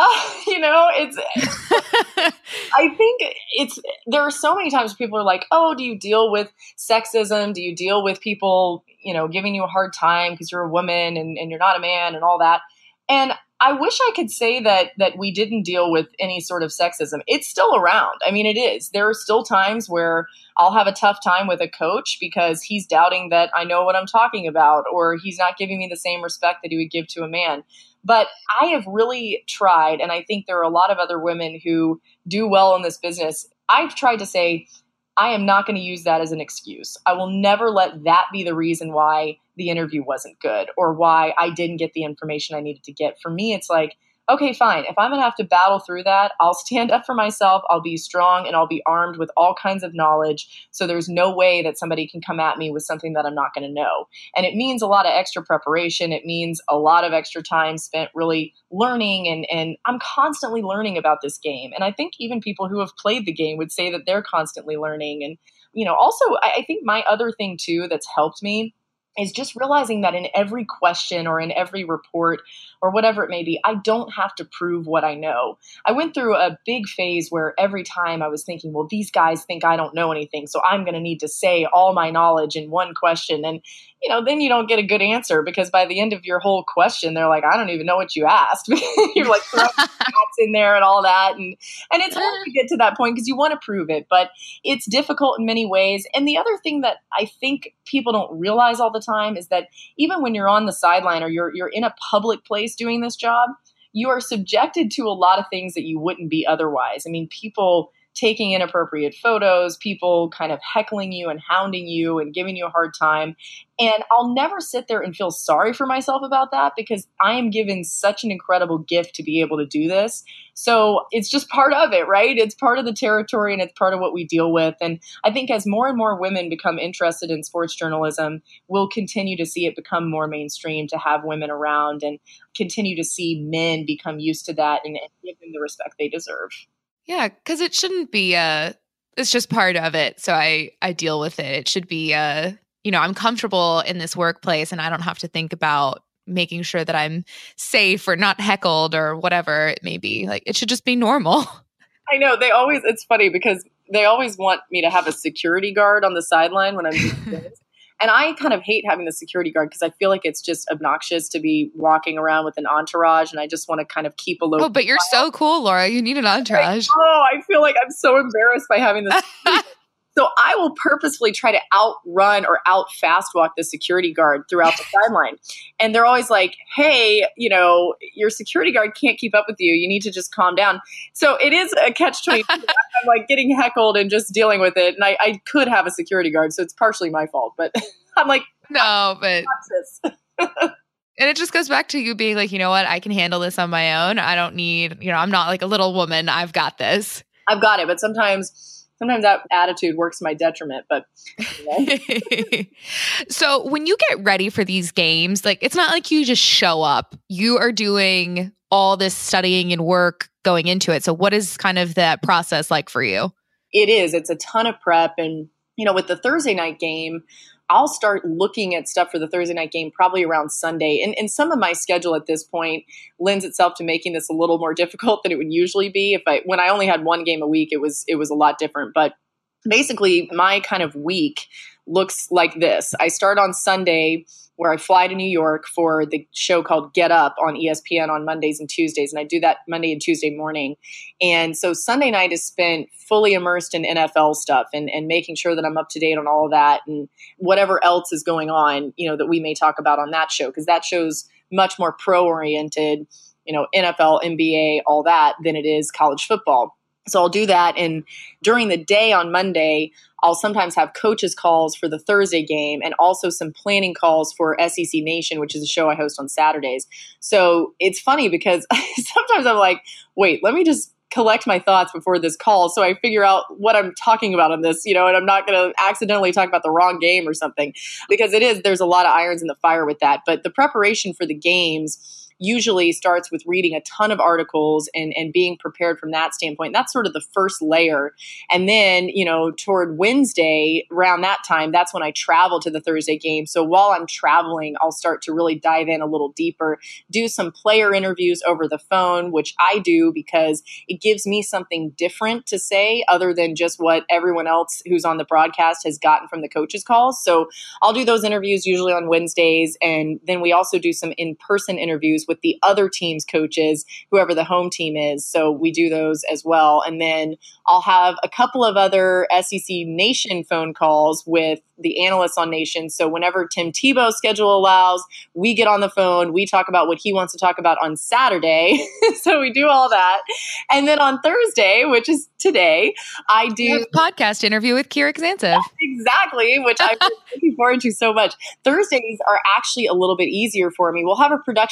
I think there are so many times people are like, oh, do you deal with sexism? Do you deal with people, giving you a hard time because you're a woman and you're not a man and all that? And I wish I could say that we didn't deal with any sort of sexism. It's still around. I mean, it is. There are still times where I'll have a tough time with a coach because he's doubting that I know what I'm talking about, or he's not giving me the same respect that he would give to a man. But I have really tried, and I think there are a lot of other women who do well in this business. I've tried to say, I am not going to use that as an excuse. I will never let that be the reason why the interview wasn't good or why I didn't get the information I needed to get. For me, it's like, okay, fine. If I'm going to have to battle through that, I'll stand up for myself. I'll be strong and I'll be armed with all kinds of knowledge. So there's no way that somebody can come at me with something that I'm not going to know. And it means a lot of extra preparation. It means a lot of extra time spent really learning. And I'm constantly learning about this game. And I think even people who have played the game would say that they're constantly learning. And, also, I think my other thing too that's helped me is just realizing that in every question or in every report or whatever it may be, I don't have to prove what I know. I went through a big phase where every time I was thinking, well, these guys think I don't know anything, so I'm going to need to say all my knowledge in one question. And, then you don't get a good answer, because by the end of your whole question, they're like, I don't even know what you asked. You're like throwing stats in there and all that. And it's hard to get to that point because you want to prove it, but it's difficult in many ways. And the other thing that I think people don't realize all the time is that even when you're on the sideline or you're in a public place doing this job, you are subjected to a lot of things that you wouldn't be otherwise. I mean, people taking inappropriate photos, people kind of heckling you and hounding you and giving you a hard time. And I'll never sit there and feel sorry for myself about that, because I am given such an incredible gift to be able to do this. So it's just part of it, right? It's part of the territory and it's part of what we deal with. And I think as more and more women become interested in sports journalism, we'll continue to see it become more mainstream to have women around, and continue to see men become used to that and give them the respect they deserve. Yeah, because it shouldn't be it's just part of it. So I deal with it. It should be I'm comfortable in this workplace and I don't have to think about making sure that I'm safe or not heckled or whatever it may be. Like, it should just be normal. I know. It's funny because they always want me to have a security guard on the sideline when I'm doing this. And I kind of hate having the security guard because I feel like it's just obnoxious to be walking around with an entourage, and I just want to kind of keep a low. Oh, but you're so cool, Laura. You need an entourage. I feel like I'm so embarrassed by having this. So I will purposefully try to outrun or out fast walk the security guard throughout the sideline. And they're always like, hey, your security guard can't keep up with you. You need to just calm down. So it is a catch-22. I'm like getting heckled and just dealing with it. And I could have a security guard, so it's partially my fault. But I'm like, no, but and it just goes back to you being like, you know what? I can handle this on my own. I don't need, I'm not like a little woman. I've got this. I've got it. But sometimes that attitude works to my detriment, but anyway. So when you get ready for these games, like, it's not like you just show up. You are doing all this studying and work going into it. So what is kind of that process like for you? It is. It's a ton of prep. And, with the Thursday night game, I'll start looking at stuff for the Thursday night game probably around Sunday. And some of my schedule at this point lends itself to making this a little more difficult than it would usually be. When I only had one game a week, it was a lot different. But basically, my kind of week looks like this. I start on Sunday, where I fly to New York for the show called Get Up on ESPN on Mondays and Tuesdays. And I do that Monday and Tuesday morning. And so Sunday night is spent fully immersed in NFL stuff and making sure that I'm up to date on all of that and whatever else is going on, that we may talk about on that show, because that show's much more pro-oriented, NFL, NBA, all that, than it is college football. So I'll do that. And during the day on Monday, I'll sometimes have coaches calls for the Thursday game and also some planning calls for SEC Nation, which is a show I host on Saturdays. So it's funny because sometimes I'm like, wait, let me just collect my thoughts before this call so I figure out what I'm talking about on this, and I'm not going to accidentally talk about the wrong game or something, because there's a lot of irons in the fire with that. But the preparation for the games usually starts with reading a ton of articles and being prepared from that standpoint. That's sort of the first layer. And then, toward Wednesday, around that time, that's when I travel to the Thursday game. So while I'm traveling, I'll start to really dive in a little deeper, do some player interviews over the phone, which I do because it gives me something different to say other than just what everyone else who's on the broadcast has gotten from the coaches' calls. So I'll do those interviews usually on Wednesdays. And then we also do some in-person interviews with the other team's coaches, whoever the home team is. So we do those as well. And then I'll have a couple of other SEC Nation phone calls with the analysts on Nation. So whenever Tim Tebow's schedule allows, we get on the phone, we talk about what he wants to talk about on Saturday. So we do all that. And then on Thursday, which is today, I do a podcast interview with Kira Kazantsev. Exactly, which I'm looking forward to so much. Thursdays are actually a little bit easier for me. We'll have a production meeting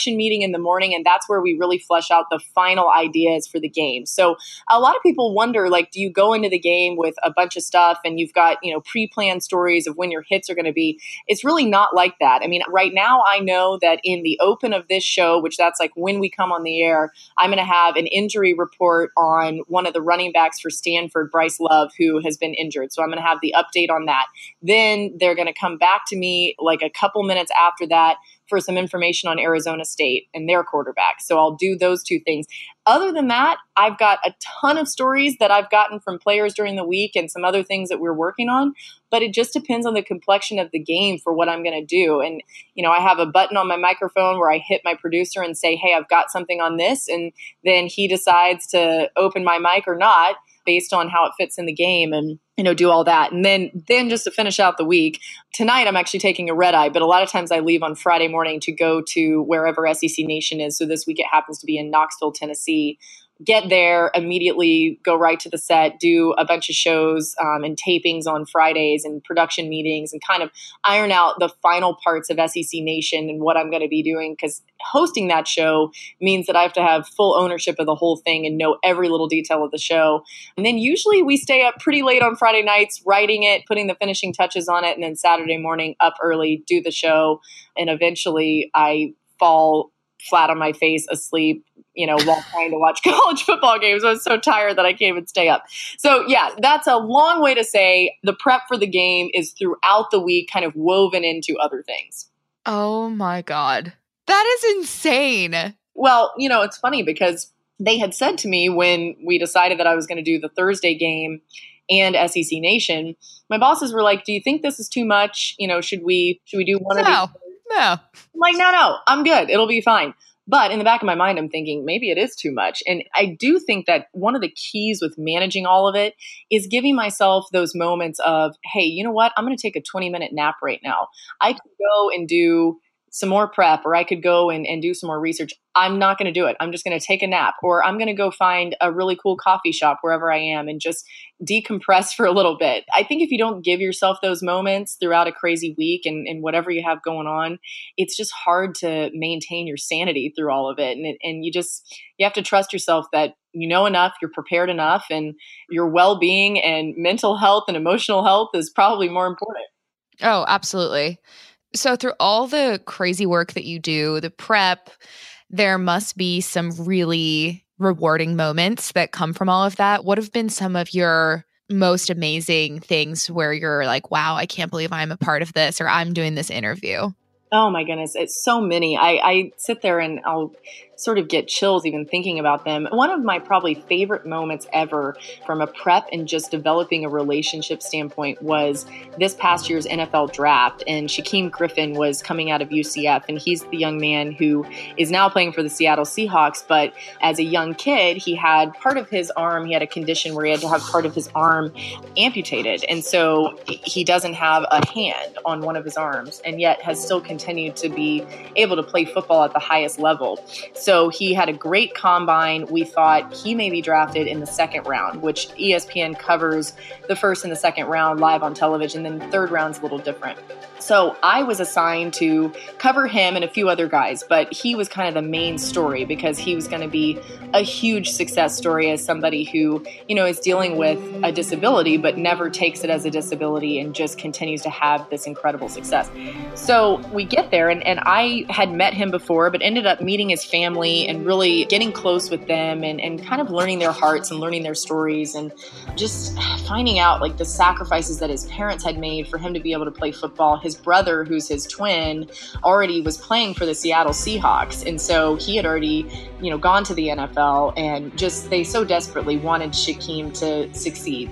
in the morning, and that's where we really flesh out the final ideas for the game. So a lot of people wonder, like, do you go into the game with a bunch of stuff and you've got, pre-planned stories of when your hits are going to be? It's really not like that. I mean, right now I know that in the open of this show, which that's like when we come on the air, I'm going to have an injury report on one of the running backs for Stanford, Bryce Love, who has been injured. So I'm going to have the update on that. Then they're going to come back to me like a couple minutes after that for some information on Arizona State and their quarterback. So I'll do those two things. Other than that, I've got a ton of stories that I've gotten from players during the week and some other things that we're working on, but it just depends on the complexion of the game for what I'm going to do. And, I have a button on my microphone where I hit my producer and say, hey, I've got something on this. And then he decides to open my mic or not based on how it fits in the game and, do all that. And then just to finish out the week, tonight I'm actually taking a red eye, but a lot of times I leave on Friday morning to go to wherever SEC Nation is. So this week it happens to be in Knoxville, Tennessee. Get there, immediately go right to the set, do a bunch of shows and tapings on Fridays and production meetings and kind of iron out the final parts of SEC Nation and what I'm going to be doing, because hosting that show means that I have to have full ownership of the whole thing and know every little detail of the show. And then usually we stay up pretty late on Friday nights writing it, putting the finishing touches on it, and then Saturday morning up early, do the show, and eventually I fall flat on my face asleep, while trying to watch college football games. I was so tired that I can't even stay up. So yeah, that's a long way to say the prep for the game is throughout the week, kind of woven into other things. Oh my God. That is insane. Well, it's funny because they had said to me when we decided that I was going to do the Thursday game and SEC Nation, my bosses were like, do you think this is too much? Should we do one of these? No. I'm like, no, I'm good. It'll be fine. But in the back of my mind, I'm thinking maybe it is too much. And I do think that one of the keys with managing all of it is giving myself those moments of, hey, you know what? I'm going to take a 20-minute nap right now. I could go and do some more prep, or I could go and do some more research. I'm not going to do it. I'm just going to take a nap, or I'm going to go find a really cool coffee shop wherever I am and just decompress for a little bit. I think if you don't give yourself those moments throughout a crazy week and whatever you have going on, it's just hard to maintain your sanity through all of it. And you have to trust yourself that you know enough, you're prepared enough, and your well-being and mental health and emotional health is probably more important. Oh, absolutely. So through all the crazy work that you do, the prep, there must be some really rewarding moments that come from all of that. What have been some of your most amazing things where you're like, wow, I can't believe I'm a part of this, or I'm doing this interview? Oh my goodness, it's so many. I sit there and I'll sort of get chills even thinking about them. One of my probably favorite moments ever from a prep and just developing a relationship standpoint was this past year's NFL draft. And Shaquem Griffin was coming out of UCF, and he's the young man who is now playing for the Seattle Seahawks. But as a young kid, he had part of his arm, he had a condition where he had to have part of his arm amputated. And so he doesn't have a hand on one of his arms, and yet has still continued to be able to play football at the highest level. So he had a great combine. We thought he may be drafted in the second round, which ESPN covers the first and the second round live on television. Then the third round's a little different. So I was assigned to cover him and a few other guys, but he was kind of the main story because he was going to be a huge success story as somebody who, is dealing with a disability, but never takes it as a disability and just continues to have this incredible success. So we get there, and I had met him before, but ended up meeting his family and really getting close with them and kind of learning their hearts and learning their stories and just finding out like the sacrifices that his parents had made for him to be able to play football. His brother, who's his twin, already was playing for the Seattle Seahawks. And so he had already, gone to the NFL, and just they so desperately wanted Shaquem to succeed.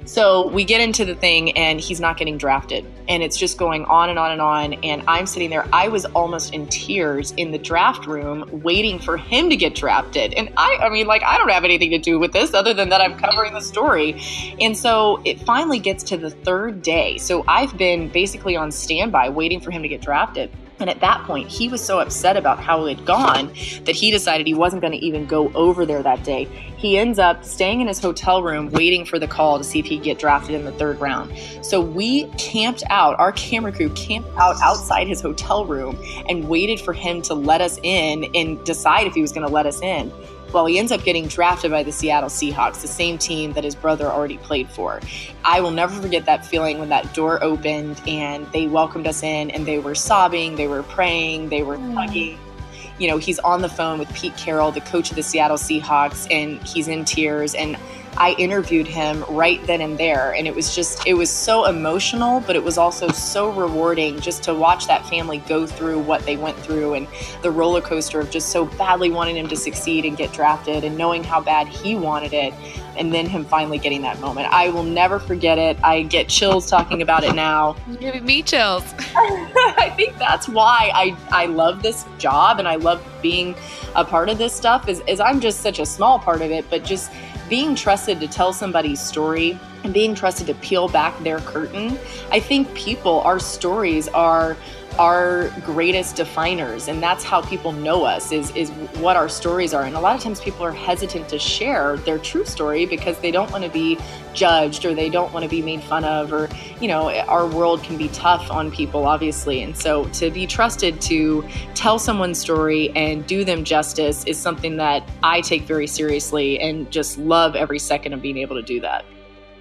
So we get into the thing, and he's not getting drafted. And it's just going on and on and on. And I'm sitting there. I was almost in tears in the draft room waiting for him to get drafted. And I mean, I don't have anything to do with this other than that I'm covering the story. And so it finally gets to the third day. So I've been basically on standby waiting for him to get drafted. And at that point, he was so upset about how it had gone that he decided he wasn't going to even go over there that day. He ends up staying in his hotel room, waiting for the call to see if he'd get drafted in the third round. So we camped out, our camera crew camped out outside his hotel room and waited for him to let us in and decide if he was going to let us in. Well, he ends up getting drafted by the Seattle Seahawks, the same team that his brother already played for. I will never forget that feeling when that door opened and they welcomed us in and they were sobbing, they were praying, they were hugging. You know, he's on the phone with Pete Carroll, the coach of the Seattle Seahawks, and he's in tears. And I interviewed him right then and there. And it was so emotional, but it was also so rewarding just to watch that family go through what they went through and the roller coaster of just so badly wanting him to succeed and get drafted and knowing how bad he wanted it. And then him finally getting that moment. I will never forget it. I get chills talking about it now. You're giving me chills. I think that's why I love this job and I love being a part of this stuff is I'm just such a small part of it, but just being trusted to tell somebody's story and being trusted to peel back their curtain. I think our stories are our greatest definers, and that's how people know us is what our stories are. And a lot of times people are hesitant to share their true story because they don't want to be judged or they don't want to be made fun of, or, you know, our world can be tough on people, obviously. And so to be trusted to tell someone's story and do them justice is something that I take very seriously and just love every second of being able to do that.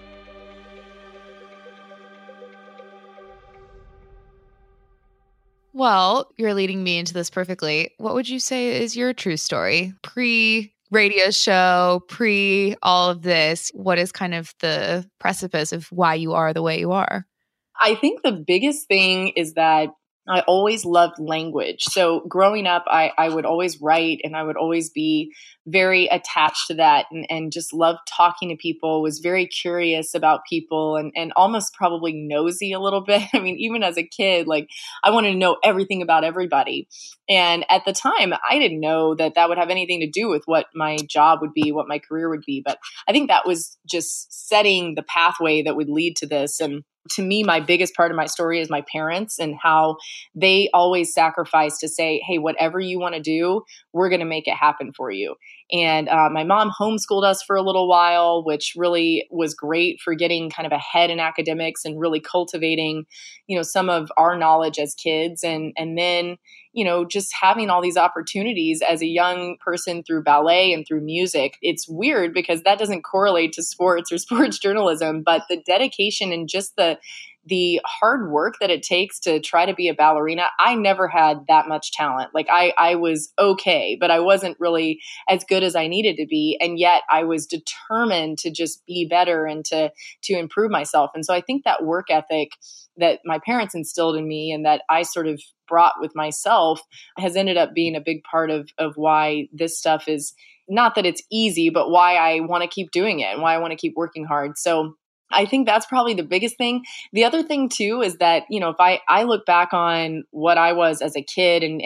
Well, you're leading me into this perfectly. What would you say is your true story? Pre-radio show, pre all of this, what is kind of the precipice of why you are the way you are? I think the biggest thing is that I always loved language. So growing up, I would always write and I would always be very attached to that and just loved talking to people, was very curious about people and almost probably nosy a little bit. I mean, even as a kid, like I wanted to know everything about everybody. And at the time, I didn't know that that would have anything to do with what my job would be, what my career would be. But I think that was just setting the pathway that would lead to this. And to me, my biggest part of my story is my parents and how they always sacrificed to say, hey, whatever you want to do, we're going to make it happen for you. And my mom homeschooled us for a little while, which really was great for getting kind of ahead in academics and really cultivating, you know, some of our knowledge as kids. And then, you know, just having all these opportunities as a young person through ballet and through music. It's weird because that doesn't correlate to sports or sports journalism, but the dedication and just the hard work that it takes to try to be a ballerina. I never had that much talent. Like I was okay, but I wasn't really as good as I needed to be. And yet I was determined to just be better and to improve myself. And so I think that work ethic that my parents instilled in me and that I sort of brought with myself has ended up being a big part of why this stuff is not that it's easy, but why I want to keep doing it and why I want to keep working hard. So I think that's probably the biggest thing. The other thing too is that, you know, if I look back on what I was as a kid and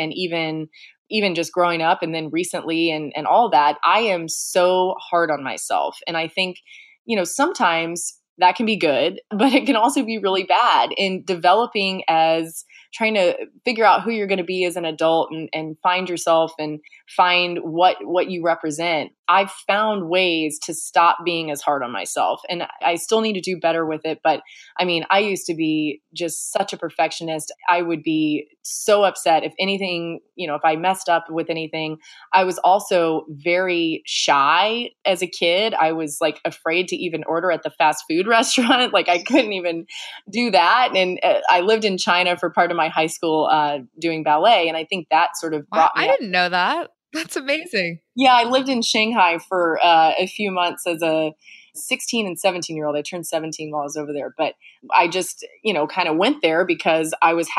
even just growing up and then recently and all that, I am so hard on myself. And I think, you know, sometimes that can be good, but it can also be really bad in developing as trying to figure out who you're going to be as an adult and find yourself and find what you represent. I've found ways to stop being as hard on myself, and I still need to do better with it. But I mean, I used to be just such a perfectionist. I would be so upset if anything, you know, if I messed up with anything. I was also very shy as a kid. I was like afraid to even order at the fast food restaurant. Like I couldn't even do that. And I lived in China for part of my high school doing ballet. And I think that sort of brought me I didn't know that. That's amazing. Yeah, I lived in Shanghai for a few months as a 16 and 17-year-old. I turned 17 while I was over there. But I just, you know, kind of went there because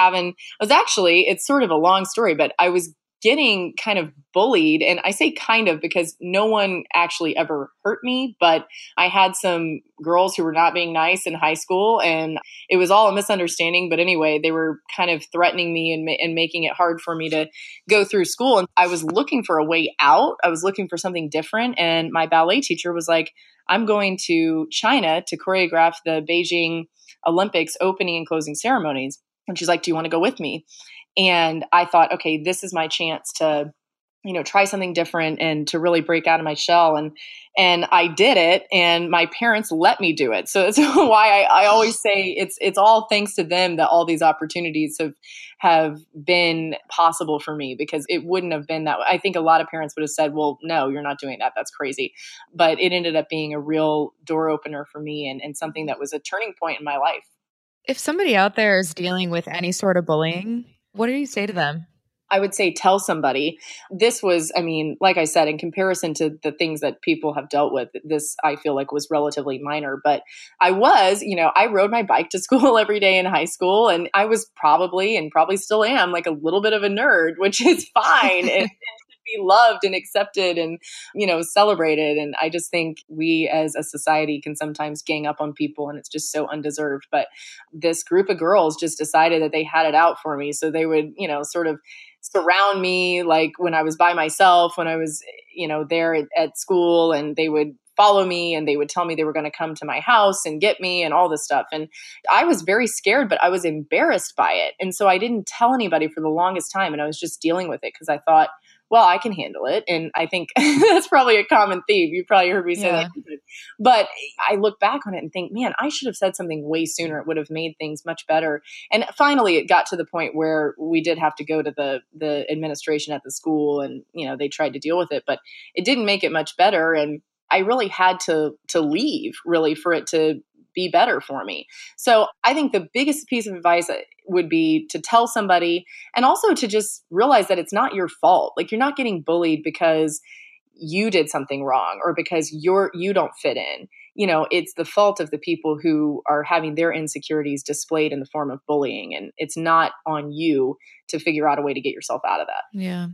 it's sort of a long story, but I was getting kind of bullied. And I say kind of because no one actually ever hurt me, but I had some girls who were not being nice in high school and it was all a misunderstanding. But anyway, they were kind of threatening me and making it hard for me to go through school. And I was looking for a way out. I was looking for something different. And my ballet teacher was like, I'm going to China to choreograph the Beijing Olympics opening and closing ceremonies. And she's like, do you want to go with me? And I thought, okay, this is my chance to, try something different and to really break out of my shell. And I did it, and my parents let me do it. So that's why I always say it's all thanks to them that all these opportunities have been possible for me, because it wouldn't have been that way. I think a lot of parents would have said, well, no, you're not doing that. That's crazy. But it ended up being a real door opener for me, and something that was a turning point in my life. If somebody out there is dealing with any sort of bullying, what do you say to them? I would say tell somebody. This was, like I said, in comparison to the things that people have dealt with, this I feel like was relatively minor. But I rode my bike to school every day in high school, and I was probably still am, like a little bit of a nerd, which is fine. and be loved and accepted and, celebrated. And I just think we as a society can sometimes gang up on people, and it's just so undeserved. But this group of girls just decided that they had it out for me. So they would, sort of surround me, like when I was by myself, when I was, there at school, and they would follow me, and they would tell me they were going to come to my house and get me and all this stuff. And I was very scared, but I was embarrassed by it. And so I didn't tell anybody for the longest time. And I was just dealing with it because I thought, well, I can handle it. And I think that's probably a common theme. You probably heard me say that. But I look back on it and think, man, I should have said something way sooner. It would have made things much better. And finally, it got to the point where we did have to go to the administration at the school, and, they tried to deal with it, but it didn't make it much better. And I really had to leave, really, for it to be better for me. So I think the biggest piece of advice would be to tell somebody, and also to just realize that it's not your fault. Like, you're not getting bullied because you did something wrong or because you don't fit in. It's the fault of the people who are having their insecurities displayed in the form of bullying. And it's not on you to figure out a way to get yourself out of that. Yeah.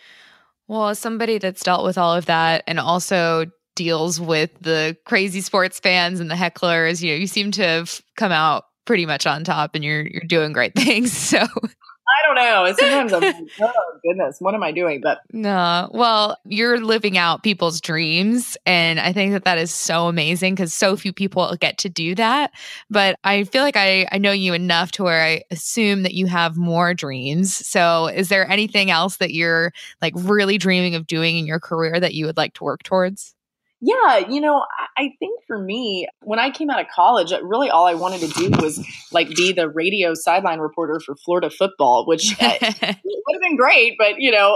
Well, as somebody that's dealt with all of that and also deals with the crazy sports fans and the hecklers, you seem to have come out pretty much on top, and you're doing great things. So I don't know. Sometimes I'm like, oh goodness, what am I doing? But no, well, you're living out people's dreams. And I think that is so amazing, because so few people get to do that. But I feel like I know you enough to where I assume that you have more dreams. So is there anything else that you're like really dreaming of doing in your career that you would like to work towards? Yeah, I think for me, when I came out of college, really all I wanted to do was like be the radio sideline reporter for Florida football, which would have been great. But,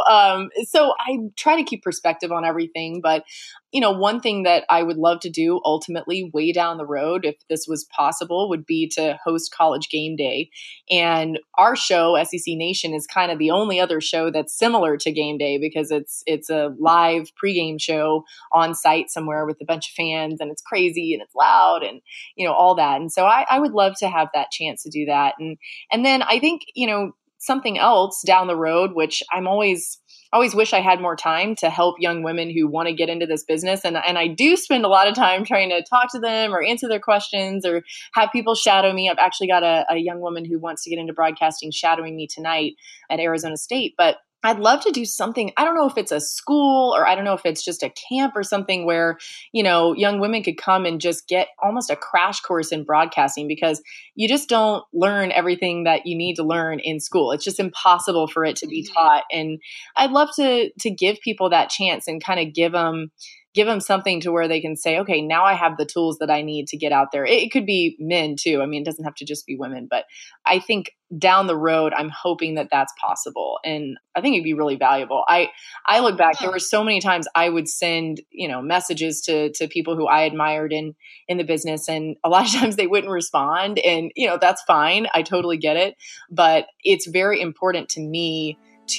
so I try to keep perspective on everything. But, one thing that I would love to do ultimately way down the road, if this was possible, would be to host College Game Day. And our show, SEC Nation, is kind of the only other show that's similar to Game Day, because it's a live pregame show on site somewhere with a bunch of fans, and it's crazy and it's loud and, all that. And so I would love to have that chance to do that. And then I think, something else down the road, which I always wish I had more time to help young women who want to get into this business. And I do spend a lot of time trying to talk to them or answer their questions or have people shadow me. I've actually got a young woman who wants to get into broadcasting shadowing me tonight at Arizona State. But I'd love to do something. I don't know if it's a school or I don't know if it's just a camp or something where, young women could come and just get almost a crash course in broadcasting, because you just don't learn everything that you need to learn in school. It's just impossible for it to be taught. And I'd love to give people that chance and kind of give them something to where they can say, okay, now I have the tools that I need to get out there. It could be men too. It doesn't have to just be women, but I think down the road, I'm hoping that that's possible. And I think it'd be really valuable. I look back, there were so many times I would send, messages to people who I admired in the business. And a lot of times they wouldn't respond, and, that's fine. I totally get it. But it's very important to me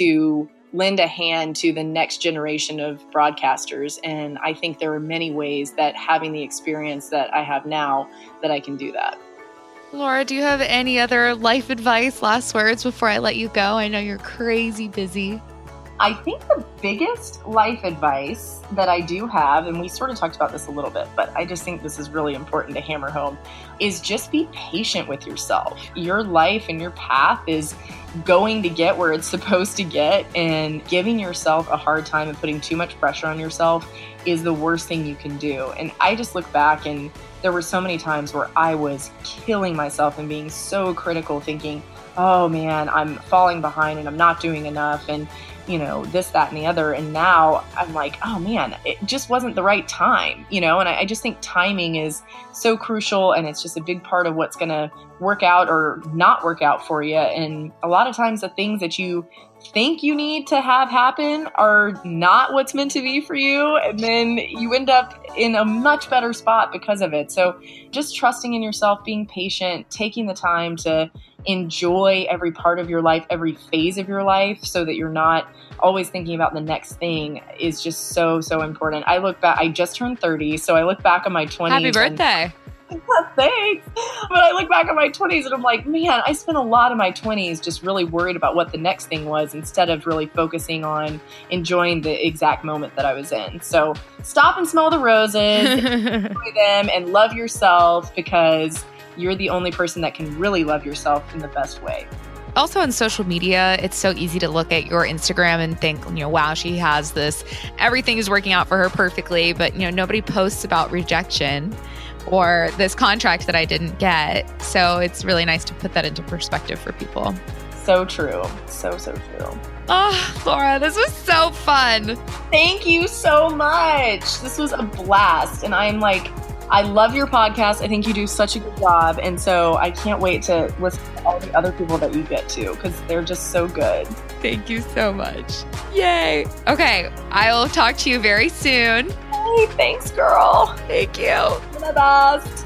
to lend a hand to the next generation of broadcasters. And I think there are many ways that having the experience that I have now that I can do that. Laura, do you have any other life advice, last words before I let you go? I know you're crazy busy. I think the biggest life advice that I do have, and we sort of talked about this a little bit, but I just think this is really important to hammer home, is just be patient with yourself. Your life and your path is going to get where it's supposed to get, and giving yourself a hard time and putting too much pressure on yourself is the worst thing you can do. And I just look back, and there were so many times where I was killing myself and being so critical, thinking, oh man, I'm falling behind and I'm not doing enough and, this, that, and the other. And now I'm like, oh man, it just wasn't the right time, and I just think timing is so crucial, and it's just a big part of what's going to work out or not work out for you. And a lot of times the things that you think you need to have happen are not what's meant to be for you. And then you end up in a much better spot because of it. So just trusting in yourself, being patient, taking the time to enjoy every part of your life, every phase of your life, so that you're not always thinking about the next thing is just so, so important. I look back, I just turned 30. So I look back on my 20s. Happy birthday. Thanks. But I look back at my 20s and I'm like, man, I spent a lot of my 20s just really worried about what the next thing was instead of really focusing on enjoying the exact moment that I was in. So stop and smell the roses, enjoy them, and love yourself, because you're the only person that can really love yourself in the best way. Also on social media, it's so easy to look at your Instagram and think, wow, she has this, everything is working out for her perfectly, but nobody posts about rejection or this contract that I didn't get. So it's really nice to put that into perspective for people. So true. So, so true. Oh, Laura, this was so fun. Thank you so much. This was a blast. And I love your podcast. I think you do such a good job. And so I can't wait to listen to all the other people that you get to, because they're just so good. Thank you so much. Yay. Okay. I will talk to you very soon. Hey, thanks, girl. Thank you. You're the best.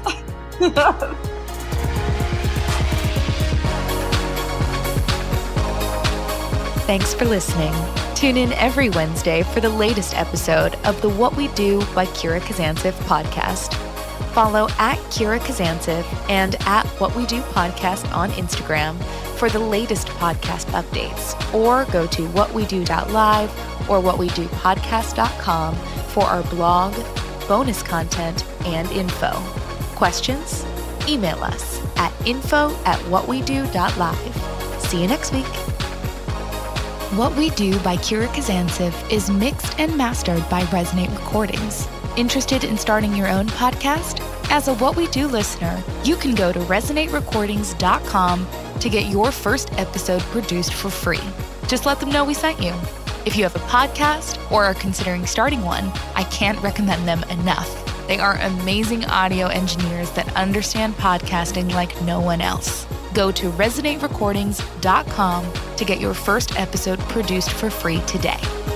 Thanks for listening. Tune in every Wednesday for the latest episode of the What We Do by Kira Kazantsev podcast. Follow at Kira Kazantsev and at What We Do podcast on Instagram for the latest podcast updates, or go to whatwedo.live or whatwedopodcast.com for our blog, bonus content, and info. Questions? Email us at info@whatwedo.live. See you next week. What We Do by Kira Kazantsev is mixed and mastered by Resonate Recordings. Interested in starting your own podcast? As a What We Do listener, you can go to resonaterecordings.com to get your first episode produced for free. Just let them know we sent you. If you have a podcast or are considering starting one, I can't recommend them enough. They are amazing audio engineers that understand podcasting like no one else. Go to resonaterecordings.com to get your first episode produced for free today.